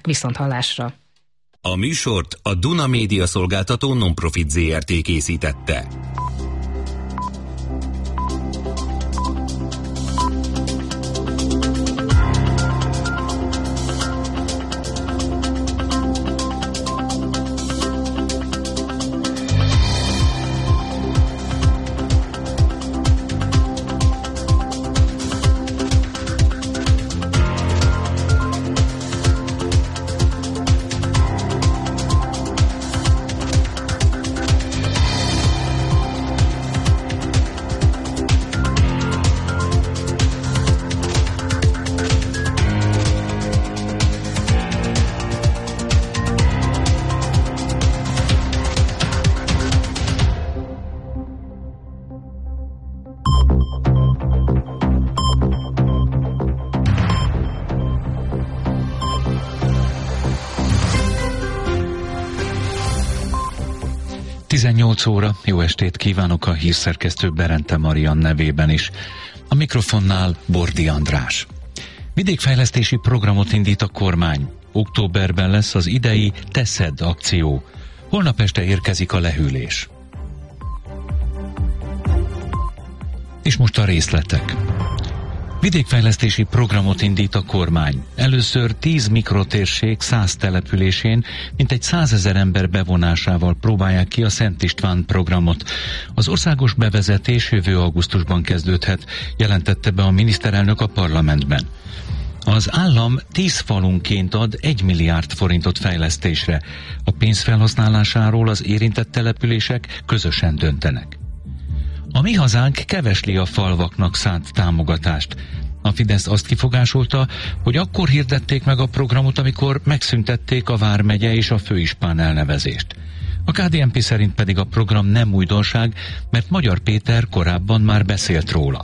Viszonthallásra! A műsort a Duna Média Szolgáltató Non-Profit Zrt. Készítette. Óra, jó estét kívánok a hírszerkesztő Berente Marian nevében is. A mikrofonnál Bordi András. Vidékfejlesztési programot indít a kormány. Októberben lesz az idei Teszed akció. Holnap este érkezik a lehűlés. És most a részletek. Vidékfejlesztési programot indít a kormány. Először 10 mikrotérség 100 településén mintegy 100 000 ember bevonásával próbálják ki a Szent István programot. Az országos bevezetés jövő augusztusban kezdődhet, jelentette be a miniszterelnök a parlamentben. Az állam 10 falunként ad 1 milliárd forintot fejlesztésre. A pénz felhasználásáról az érintett települések közösen döntenek. A Mi Hazánk kevesli a falvaknak szánt támogatást. A Fidesz azt kifogásolta, hogy akkor hirdették meg a programot, amikor megszüntették a vármegye és a főispán elnevezést. A KDNP szerint pedig a program nem újdonság, mert Magyar Péter korábban már beszélt róla.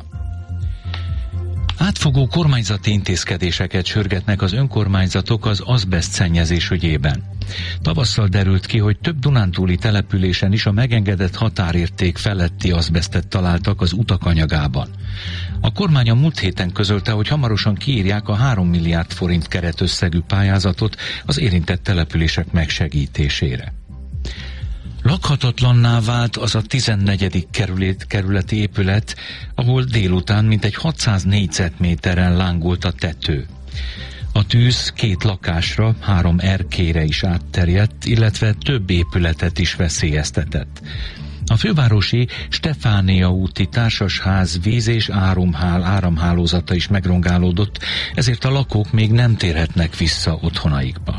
Átfogó kormányzati intézkedéseket sürgetnek az önkormányzatok az azbeszt szennyezés ügyében. Tavasszal derült ki, hogy több dunántúli településen is a megengedett határérték feletti azbesztet találtak az utak anyagában. A kormány a múlt héten közölte, hogy hamarosan kiírják a 3 milliárd forint keretösszegű pályázatot az érintett települések megsegítésére. Lakhatatlanná vált az a 14. kerületi épület, ahol délután mintegy 600 négyzetméteren lángolt a tető. A tűz 2 lakásra, 3 erkélyre is átterjedt, illetve több épületet is veszélyeztetett. A fővárosi Stefánia úti társasház víz- és áramhálózata is megrongálódott, ezért a lakók még nem térhetnek vissza otthonaikba.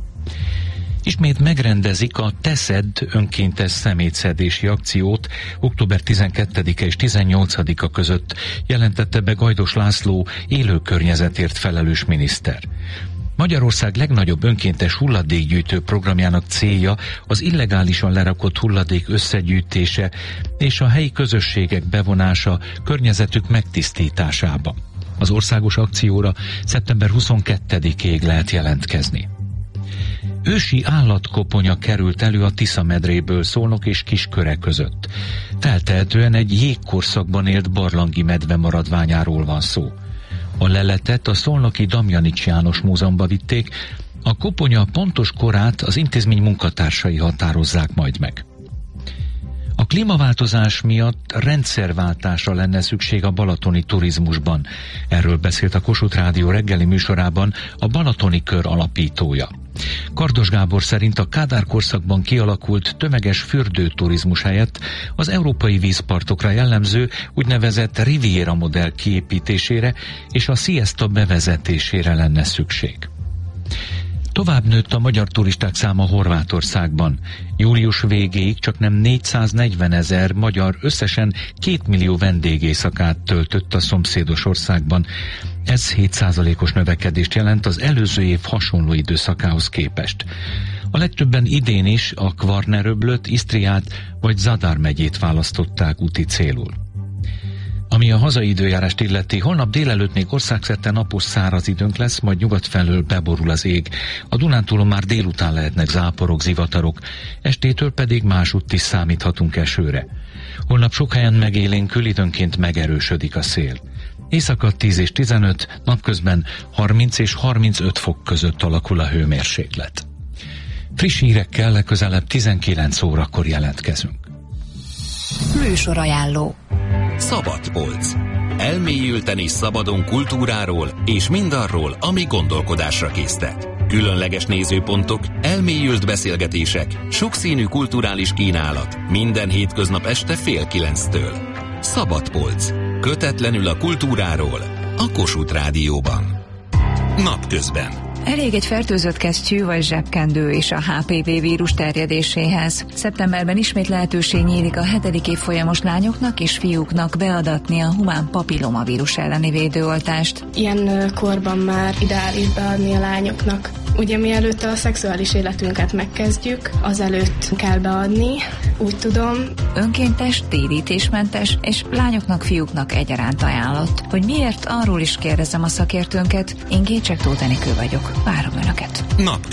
Ismét megrendezik a Teszed önkéntes szemétszedési akciót október 12-e és 18-a között, jelentette be Gajdos László élőkörnyezetért felelős miniszter. Magyarország legnagyobb önkéntes hulladékgyűjtő programjának célja az illegálisan lerakott hulladék összegyűjtése és a helyi közösségek bevonása környezetük megtisztításába. Az országos akcióra szeptember 22-ig lehet jelentkezni. Ősi állatkoponya került elő a Tisza-medréből Szolnok és Kisköre között. Feltehetően egy jégkorszakban élt barlangi medve maradványáról van szó. A leletet a szolnoki Damjanics János Múzeumba vitték, a koponya pontos korát az intézmény munkatársai határozzák majd meg. A klímaváltozás miatt rendszerváltásra lenne szükség a balatoni turizmusban. Erről beszélt a Kossuth Rádió reggeli műsorában a Balatoni Kör alapítója. Kardos Gábor szerint a Kádár korszakban kialakult tömeges fürdőturizmus helyett az európai vízpartokra jellemző úgynevezett Riviera modell kiépítésére és a siesta bevezetésére lenne szükség. Tovább nőtt a magyar turisták száma Horvátországban. Július végéig csaknem 440 000 magyar összesen 2 millió vendégészakát töltött a szomszédos országban. Ez 7%-os növekedést jelent az előző év hasonló időszakához képest. A legtöbben idén is a Kvarneröblöt, Isztriát vagy Zadar megyét választották úti célul. Ami a hazai időjárást illeti, holnap délelőtt még országszerte napos száraz időnk lesz, majd nyugat felől beborul az ég. A Dunántúlon már délután lehetnek záporok, zivatarok, estétől pedig másutt is számíthatunk esőre. Holnap sok helyen megélénkül, időnként megerősödik a szél. Éjszaka 10 és 15, napközben 30 és 35 fok között alakul a hőmérséklet. Friss hírekkel legközelebb 19 órakor jelentkezünk. Műsorajánló. Szabadpolc. Elmélyülten és szabadon kultúráról és mindarról, ami gondolkodásra késztet. Különleges nézőpontok, elmélyült beszélgetések, sokszínű kulturális kínálat. Minden hétköznap este 8:30-től. Szabadpolc. Kötetlenül a kultúráról. A Kossuth Rádióban. Napközben. Elég egy fertőzött kesztyű vagy zsebkendő is a HPV vírus terjedéséhez. Szeptemberben ismét lehetőség nyílik a 7. évfolyamos lányoknak és fiúknak beadatni a humán papillomavírus elleni védőoltást. Ilyen korban már ideális beadni a lányoknak. Ugye mielőtt a szexuális életünket megkezdjük, azelőtt kell beadni, úgy tudom. Önkéntes, térítésmentes és lányoknak, fiúknak egyaránt ajánlott. Hogy miért, arról is kérdezem a szakértőnket. Én Gécsek Tóth Enikő vagyok. Várom Önöket. Napközben.